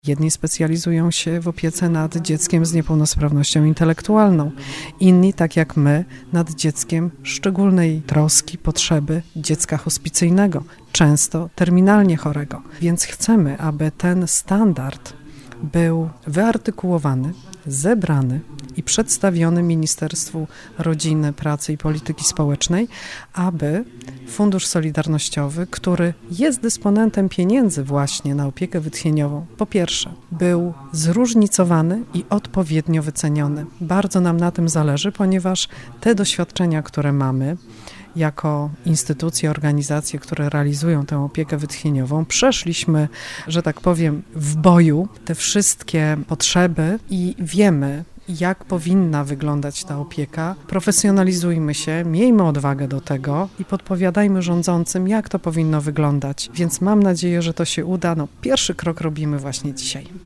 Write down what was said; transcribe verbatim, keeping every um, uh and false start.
Jedni specjalizują się w opiece nad dzieckiem z niepełnosprawnością intelektualną, inni, tak jak my, nad dzieckiem szczególnej troski, potrzeby dziecka hospicyjnego, często terminalnie chorego. Więc chcemy, aby ten standard był wyartykułowany, zebrany i przedstawiony Ministerstwu Rodziny, Pracy i Polityki Społecznej, aby Fundusz Solidarnościowy, który jest dysponentem pieniędzy właśnie na opiekę wytchnieniową, po pierwsze, był zróżnicowany i odpowiednio wyceniony. Bardzo nam na tym zależy, ponieważ te doświadczenia, które mamy, jako instytucje, organizacje, które realizują tę opiekę wytchnieniową, przeszliśmy, że tak powiem, w boju te wszystkie potrzeby i wiemy, jak powinna wyglądać ta opieka. Profesjonalizujmy się, miejmy odwagę do tego i podpowiadajmy rządzącym, jak to powinno wyglądać. Więc mam nadzieję, że to się uda. No, pierwszy krok robimy właśnie dzisiaj.